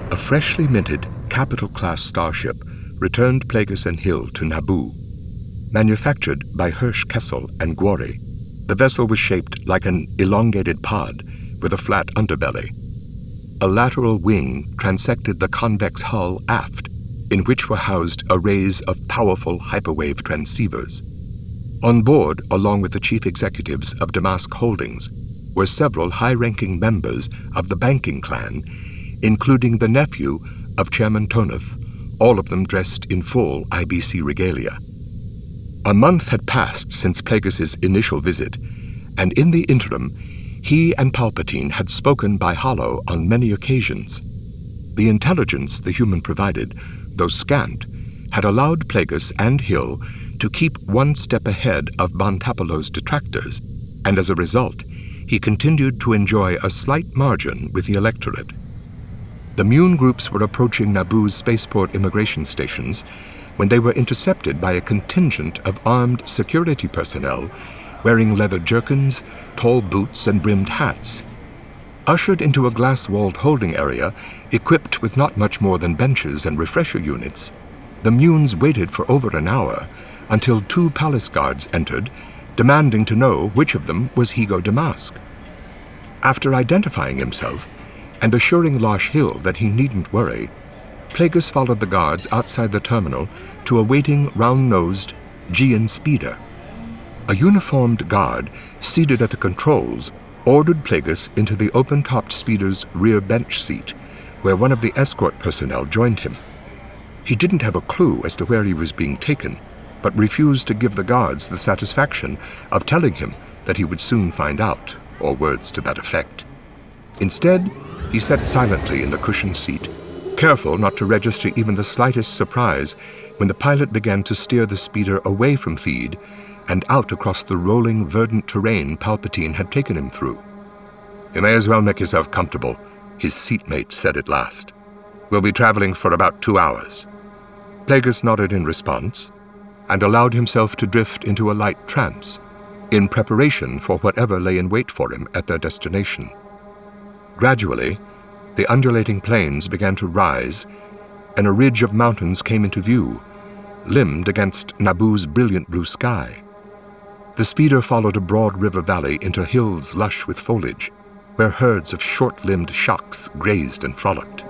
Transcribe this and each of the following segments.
A freshly minted Capital-class starship returned Plagueis and Hill to Naboo. Manufactured by Hirsch Kessel and Gwori, the vessel was shaped like an elongated pod with a flat underbelly. A lateral wing transected the convex hull aft, in which were housed arrays of powerful hyperwave transceivers. On board, along with the chief executives of Damask Holdings, were several high-ranking members of the banking clan, including the nephew of Chairman Tonath, all of them dressed in full IBC regalia. A month had passed since Plagueis's initial visit, and in the interim, he and Palpatine had spoken by holo on many occasions. The intelligence the human provided, though scant, had allowed Plagueis and Hill to keep one step ahead of Bon Tapalo's detractors, and as a result, he continued to enjoy a slight margin with the electorate. The Mune groups were approaching Naboo's spaceport immigration stations when they were intercepted by a contingent of armed security personnel wearing leather jerkins, tall boots, and brimmed hats. Ushered into a glass-walled holding area equipped with not much more than benches and refresher units, the Munes waited for over an hour until 2 palace guards entered, demanding to know which of them was Higo Damask. After identifying himself and assuring Losh Hill that he needn't worry, Plagueis followed the guards outside the terminal to a waiting, round-nosed Gean speeder. A uniformed guard, seated at the controls, ordered Plagueis into the open-topped speeder's rear bench seat, where one of the escort personnel joined him. He didn't have a clue as to where he was being taken, but refused to give the guards the satisfaction of telling him that he would soon find out, or words to that effect. Instead, he sat silently in the cushioned seat, careful not to register even the slightest surprise when the pilot began to steer the speeder away from Theed and out across the rolling, verdant terrain Palpatine had taken him through. "You may as well make yourself comfortable," his seatmate said at last. "We'll be traveling for about 2 hours." Plagueis nodded in response and allowed himself to drift into a light trance in preparation for whatever lay in wait for him at their destination. Gradually, the undulating plains began to rise, and a ridge of mountains came into view, limned against Naboo's brilliant blue sky. The speeder followed a broad river valley into hills lush with foliage, where herds of short-limbed shaks grazed and frolicked.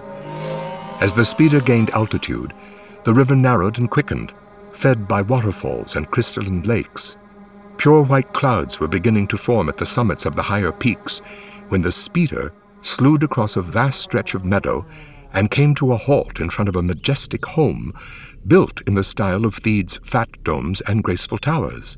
As the speeder gained altitude, the river narrowed and quickened, fed by waterfalls and crystalline lakes. Pure white clouds were beginning to form at the summits of the higher peaks when the speeder slewed across a vast stretch of meadow and came to a halt in front of a majestic home built in the style of Theed's fat domes and graceful towers.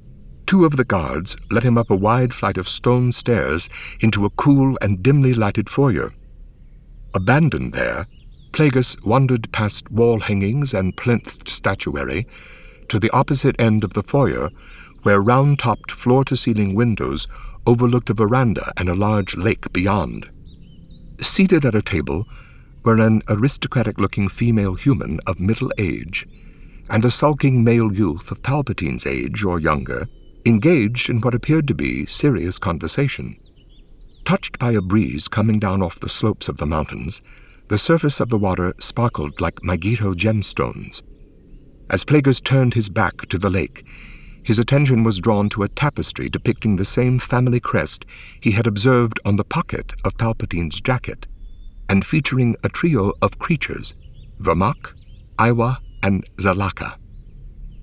2 of the guards led him up a wide flight of stone stairs into a cool and dimly lighted foyer. Abandoned there, Plagueis wandered past wall hangings and plinth statuary to the opposite end of the foyer, where round-topped floor-to-ceiling windows overlooked a veranda and a large lake beyond. Seated at a table were an aristocratic-looking female human of middle age and a sulking male youth of Palpatine's age or younger, engaged in what appeared to be serious conversation. Touched by a breeze coming down off the slopes of the mountains, the surface of the water sparkled like Megiddo gemstones. As Plagueis turned his back to the lake, his attention was drawn to a tapestry depicting the same family crest he had observed on the pocket of Palpatine's jacket, and featuring a trio of creatures, Vermak, Iwa, and Zalaka.